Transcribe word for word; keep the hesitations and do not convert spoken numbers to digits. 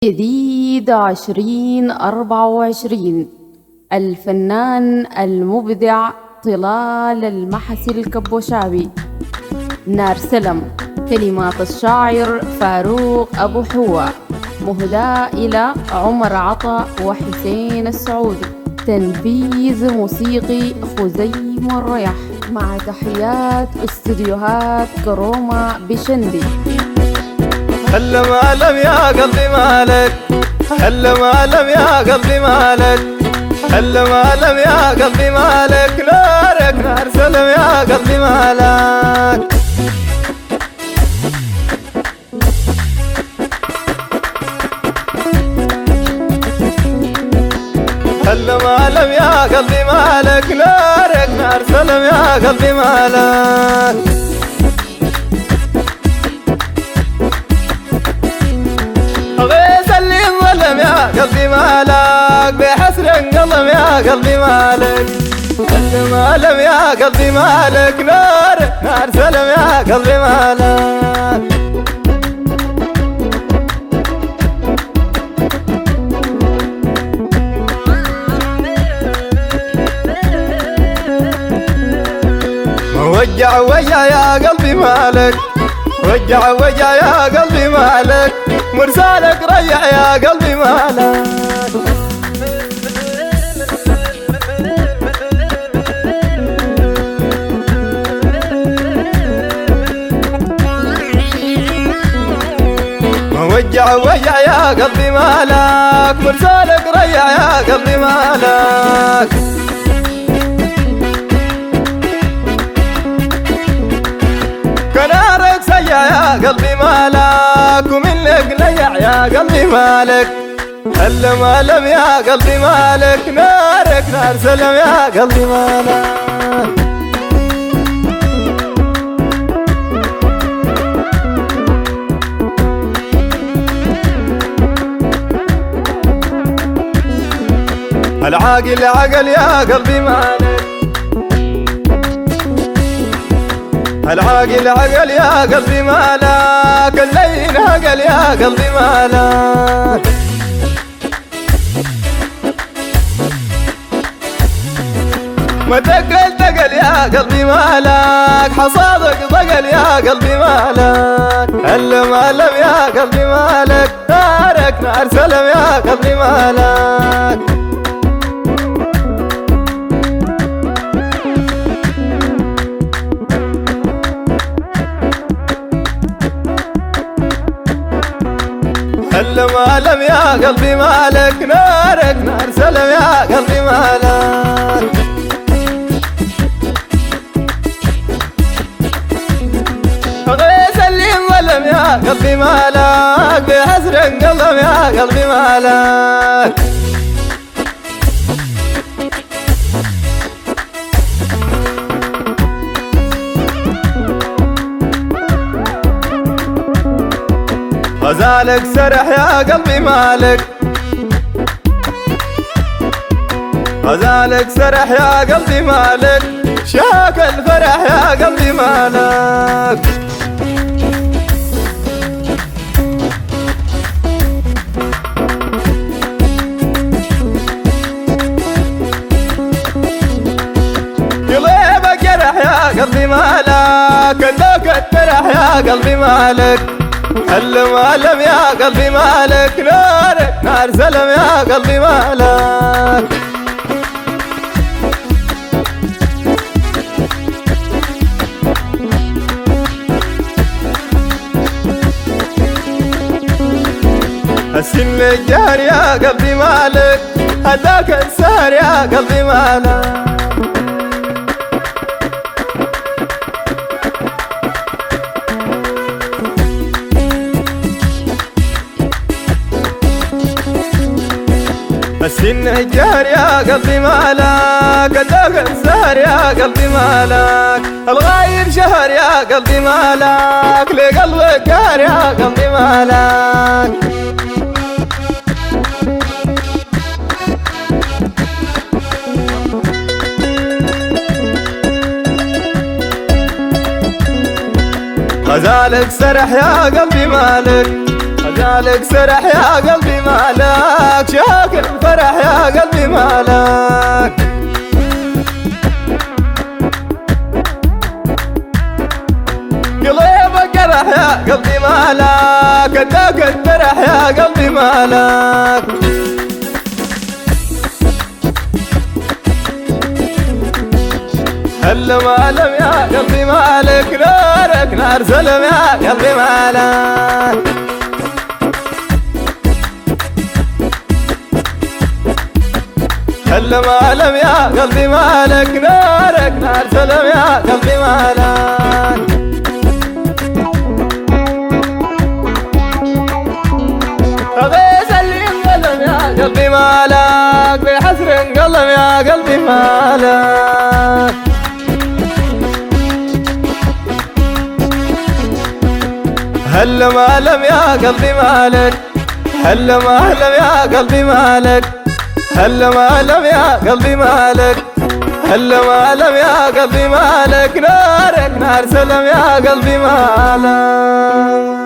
جديد عشرين أربعة وعشرين الفنان المبدع طلال المحسي الكبوشابي. نار سلم، كلمات الشاعر فاروق أبو حوا، مهداة إلى عمر عطا وحسين السعودي، تنفيذ موسيقي خزيم الريح، مع تحيات استديوهات كروما بشندي. هلا معلم يا قلبي مالك، هلا معلم يا قلبي مالك، هلا معلم يا قلبي مالك، نارك نار سلم يا قلبي مالك. هلا معلم يا قلبي مالك، نارك نار سلم يا قلبي مالك. يا قلبي مالك بحسر انقلم يا قلبي مالك، هلا معلم يا قلبي مالك، نار نار سلم يا قلبي مالك. موجع وجع يا قلبي مالك، وجع وجع يا قلبي مالك، مرسالك ريع يا قلبي مالك. وجع وجع يا قلبي مالك، مرسالك ريع يا قلبي مالك. كنارك سيع يا قلبي مالك، ومنك نيع يا قلبي مالك. هلا معلم يا قلبي مالك، نارك نار سلم يا قلبي مالك. العاقل عقل يا قلبي مالك، العاقل عقل يا قلبي مالك، اللين عقل يا قلبي مالك. ما تقل تقل يا قلبي مالك، حصادك ضقل يا قلبي مالك. هلا معلم يا قلبي مالك، نارك نار سلم يا قلبي مالك. هلا معلم يا قلبي مالك، نارك نار سلم يا قلبي مالك. غيث اللي انظلم يا قلبي مالك، بحسر انقلم يا قلبي مالك. غزالك سرح يا قلبي مالك، غزالك سرح يا قلبي مالك، شاك الفرح يا قلبي مالك. قلبك جرح يا قلبي مالك، كلك الترح يا قلبي مالك. هلا معلم يا قلبي مالك، نارك نار سلم يا قلبي مالك. السن الجهر يا قلبي مالك، هداك السهر يا قلبي مالك. السن الجهر يا قلبي مالك، هداك السهر يا قلبي مالك. الغايب شهر يا قلبي مالك، لقلبك قهر يا قلبي مالك. غزالك سرح يا قلبي مالك، مازالك سرح يا قلبي مالك، شاك الفرح يا قلبي مالك. قلبك جرح يا قلبي مالك، اداك الجرح يا قلبي مالك. هل مالم يا قلبي مالك، نارك نار سلم يا قلبي مالك. هل مالم يا قلبي مالك، نارك نار سلم يا قلبي مالك. غيث اللي انظلم يا قلبي مالك، بحسر انقلم يا قلبي مالك. هل مالم يا قلبي مالك، هل مالم يا قلبي مالك، هل مالم يا قلبي مالك، هل مالم يا قلبي مالك، نارك نار سلم يا قلبي مالك.